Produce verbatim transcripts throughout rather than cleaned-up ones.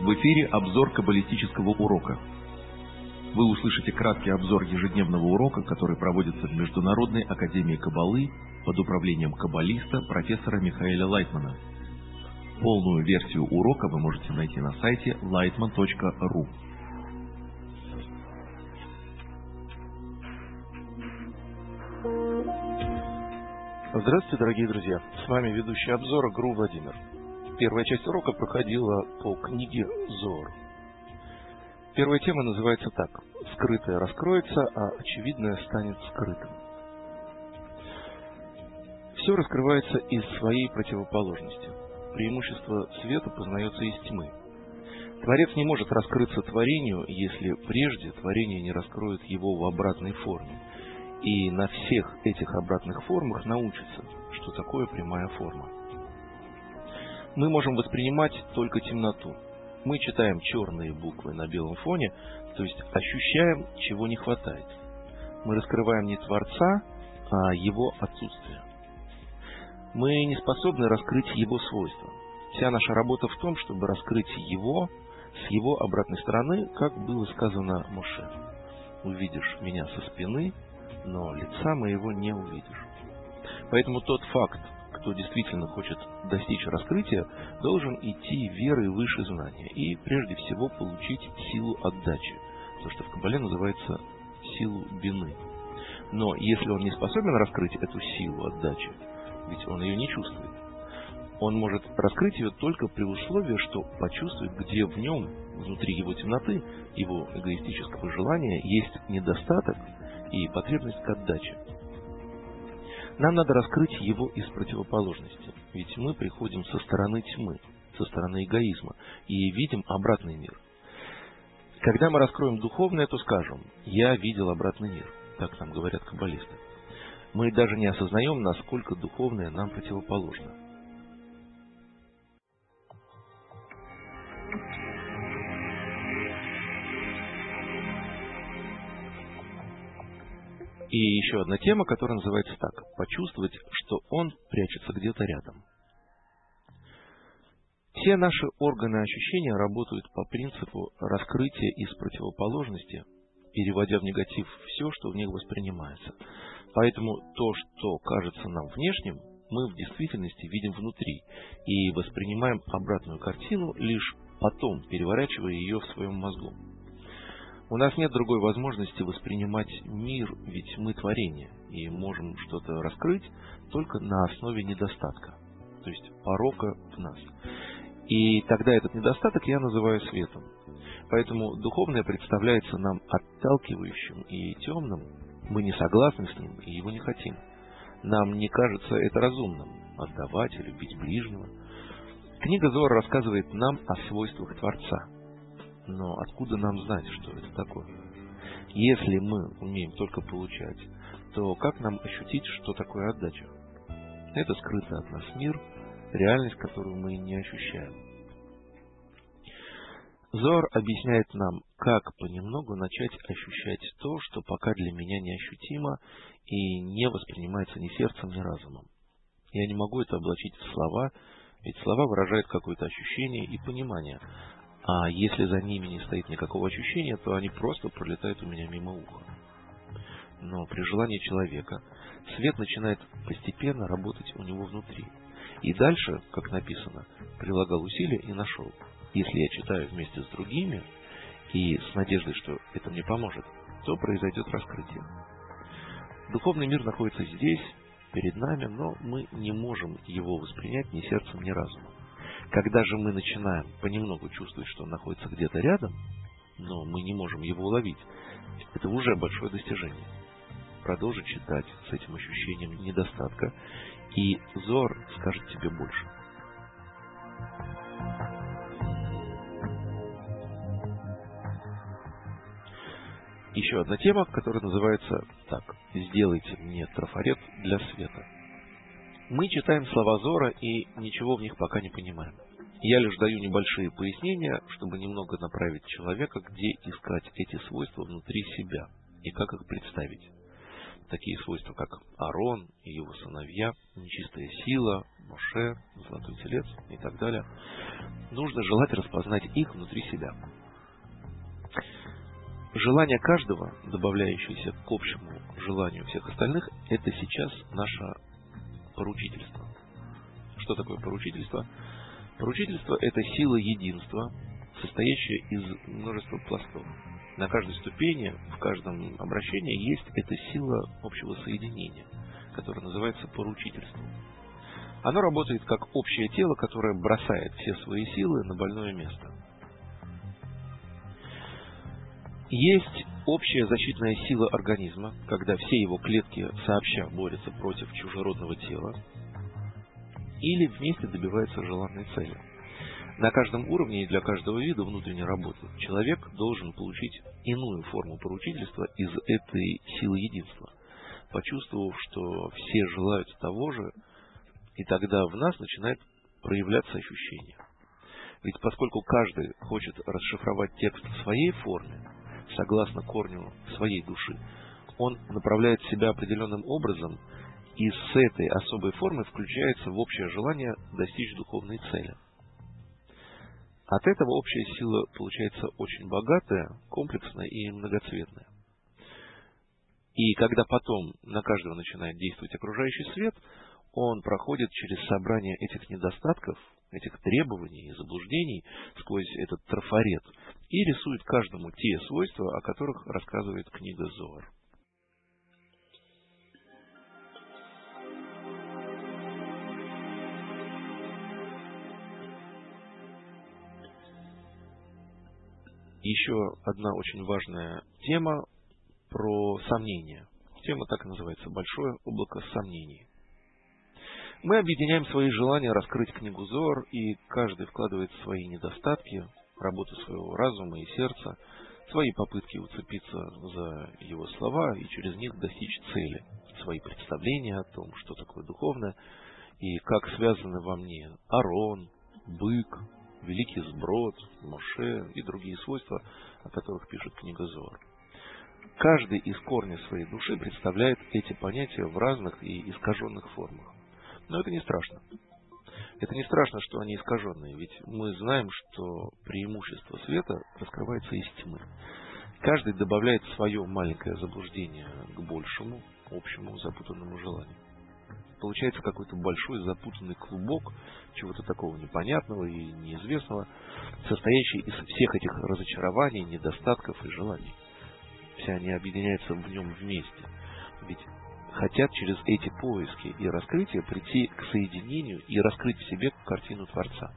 В эфире обзор каббалистического урока. Вы услышите краткий обзор ежедневного урока, который проводится в Международной академии каббалы под управлением каббалиста профессора Михаэля Лайтмана. Полную версию урока вы можете найти на сайте лайтман точка ру. Здравствуйте, дорогие друзья! С вами ведущий обзора ГРУ Владимир. Первая часть урока проходила по книге Зоар. Первая тема называется так: «Скрытое раскроется, а очевидное станет скрытым». Все раскрывается из своей противоположности. Преимущество света познается из тьмы. Творец не может раскрыться творению, если прежде творение не раскроет его в обратной форме. И на всех этих обратных формах научится, что такое прямая форма. Мы можем воспринимать только темноту. Мы читаем черные буквы на белом фоне, то есть ощущаем, чего не хватает. Мы раскрываем не Творца, а его отсутствие. Мы не способны раскрыть его свойства. Вся наша работа в том, чтобы раскрыть его с его обратной стороны, как было сказано Моше: «Увидишь меня со спины, но лица моего не увидишь». Поэтому тот факт, кто действительно хочет достичь раскрытия, должен идти верой выше знания и прежде всего получить силу отдачи, то, что в Каббале называется силу бины. Но если он не способен раскрыть эту силу отдачи, ведь он ее не чувствует, он может раскрыть ее только при условии, что почувствует, где в нем, внутри его темноты, его эгоистического желания, есть недостаток и потребность к отдаче. Нам надо раскрыть его из противоположности, ведь мы приходим со стороны тьмы, со стороны эгоизма, и видим обратный мир. Когда мы раскроем духовное, то скажем: «Я видел обратный мир», так нам говорят каббалисты. Мы даже не осознаем, насколько духовное нам противоположно. И еще одна тема, которая называется так: почувствовать, что он прячется где-то рядом. Все наши органы ощущения работают по принципу раскрытия из противоположности, переводя в негатив все, что в них воспринимается. Поэтому то, что кажется нам внешним, мы в действительности видим внутри и воспринимаем обратную картину, лишь потом переворачивая ее в своем мозгу. У нас нет другой возможности воспринимать мир, ведь мы творение, и можем что-то раскрыть только на основе недостатка, то есть порока в нас. И тогда этот недостаток я называю светом. Поэтому духовное представляется нам отталкивающим и темным, мы не согласны с ним и его не хотим. Нам не кажется это разумным – отдавать и любить ближнего. Книга Зоар рассказывает нам о свойствах Творца. Но откуда нам знать, что это такое? Если мы умеем только получать, то как нам ощутить, что такое отдача? Это скрытый от нас мир, реальность, которую мы не ощущаем. Зоар объясняет нам, как понемногу начать ощущать то, что пока для меня неощутимо и не воспринимается ни сердцем, ни разумом. Я не могу это облачить в слова, ведь слова выражают какое-то ощущение и понимание, а если за ними не стоит никакого ощущения, то они просто пролетают у меня мимо уха. Но при желании человека свет начинает постепенно работать у него внутри. И дальше, как написано, прилагал усилия и нашел. Если я читаю вместе с другими и с надеждой, что это мне поможет, то произойдет раскрытие. Духовный мир находится здесь, перед нами, но мы не можем его воспринять ни сердцем, ни разумом. Когда же мы начинаем понемногу чувствовать, что он находится где-то рядом, но мы не можем его уловить, это уже большое достижение. Продолжи читать с этим ощущением недостатка, и Зоар скажет тебе больше. Еще одна тема, которая называется так: «Сделайте мне трафарет для света». Мы читаем слова Зоара и ничего в них пока не понимаем. Я лишь даю небольшие пояснения, чтобы немного направить человека, где искать эти свойства внутри себя и как их представить. такие свойства, как Аарон и его сыновья, нечистая сила, Моше, золотой телец и так далее, нужно желать распознать их внутри себя. Желание каждого, добавляющееся к общему желанию всех остальных, это сейчас наше поручительство. Что такое поручительство? Поручительство – это сила единства, состоящая из множества пластов. На каждой ступени, в каждом обращении есть эта сила общего соединения, которая называется поручительством. Оно работает как общее тело, которое бросает все свои силы на больное место. Есть общая защитная сила организма, когда все его клетки сообща борются против чужеродного тела или вместе добиваются желанной цели. На каждом уровне и для каждого вида внутренней работы человек должен получить иную форму поручительства из этой силы единства, почувствовав, что все желают того же, и тогда в нас начинает проявляться ощущение. Ведь поскольку каждый хочет расшифровать текст в своей форме, согласно корню своей души, он направляет себя определенным образом и с этой особой формы включается в общее желание достичь духовной цели. От этого общая сила получается очень богатая, комплексная и многоцветная. И когда потом на каждого начинает действовать окружающий свет, он проходит через собрание этих недостатков, этих требований и заблуждений сквозь этот трафарет и рисует каждому те свойства, о которых рассказывает книга Зоар. Еще одна очень важная тема про сомнения. Тема так и называется «Большое облако сомнений». Мы объединяем свои желания раскрыть книгу Зоар, и каждый вкладывает свои недостатки, работу своего разума и сердца, свои попытки уцепиться за его слова и через них достичь цели, свои представления о том, что такое духовное, и как связаны во мне Аарон, бык, великий сброд, Моше и другие свойства, о которых пишет книга Зоар. Каждый из корней своей души представляет эти понятия в разных и искаженных формах. Но это не страшно. Это не страшно, что они искаженные, ведь мы знаем, что преимущество света раскрывается из тьмы. Каждый добавляет свое маленькое заблуждение к большему, общему, запутанному желанию. Получается какой-то большой запутанный клубок чего-то такого непонятного и неизвестного, состоящий из всех этих разочарований, недостатков и желаний. Все они объединяются в нем вместе, ведь хотят через эти поиски и раскрытия прийти к соединению и раскрыть в себе картину Творца.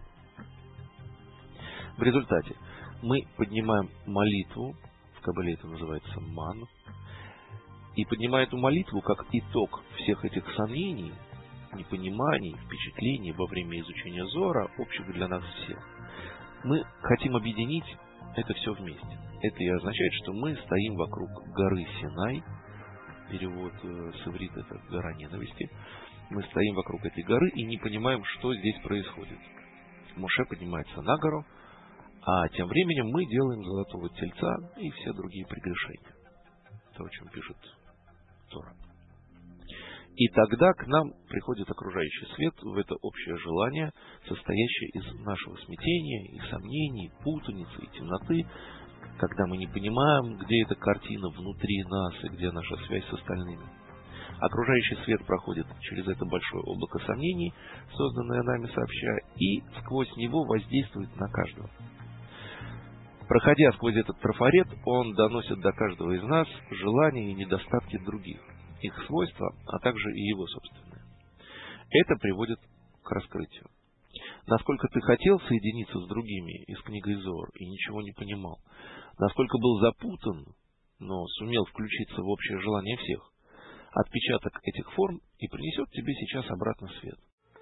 В результате мы поднимаем молитву, в Кабале это называется ман, и поднимая эту молитву как итог всех этих сомнений, непониманий, впечатлений во время изучения Зоара, общих для нас всех, мы хотим объединить это все вместе. Это и означает, что мы стоим вокруг горы Синай, перевод с иврита это гора ненависти. Мы стоим вокруг этой горы и не понимаем, что здесь происходит. Моше поднимается на гору, а тем временем мы делаем золотого тельца и все другие прегрешения. То, о чем пишет Тора. И тогда к нам приходит окружающий свет в это общее желание, состоящее из нашего смятения, и сомнений, путаницы и темноты, когда мы не понимаем, где эта картина внутри нас и где наша связь с остальными. Окружающий свет проходит через это большое облако сомнений, созданное нами сообща, и сквозь него воздействует на каждого. Проходя сквозь этот трафарет, он доносит до каждого из нас желания и недостатки других, их свойства, а также и его собственные. Это приводит к раскрытию. Насколько ты хотел соединиться с другими из книги Зоар и ничего не понимал, насколько был запутан, но сумел включиться в общее желание всех, отпечаток этих форм и принесет тебе сейчас обратно свет.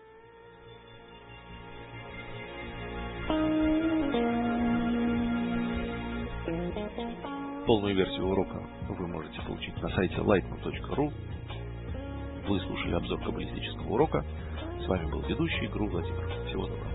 Полную версию урока вы можете получить на сайте лайтман точка ру. Вы слушали обзор каббалистического урока. С вами был ведущий ГРУ Владимир. Всего доброго.